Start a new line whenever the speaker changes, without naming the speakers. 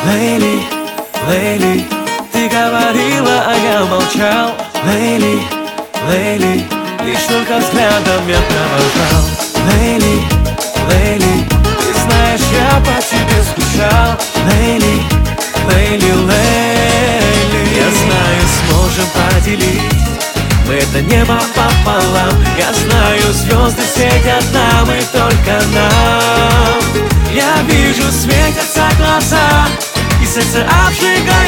Лейли, Лейли, ты говорила, а я молчал. Лейли, Лейли, лишь только взглядом я провожал. Лейли, Лейли, ты знаешь, я по тебе скучал. Лейли, Лейли, Лейли, я знаю, сможем поделить мы это небо пополам. Я знаю, звезды светят нам и только нам. Я вижу, светятся глаза, и сердце обжигает.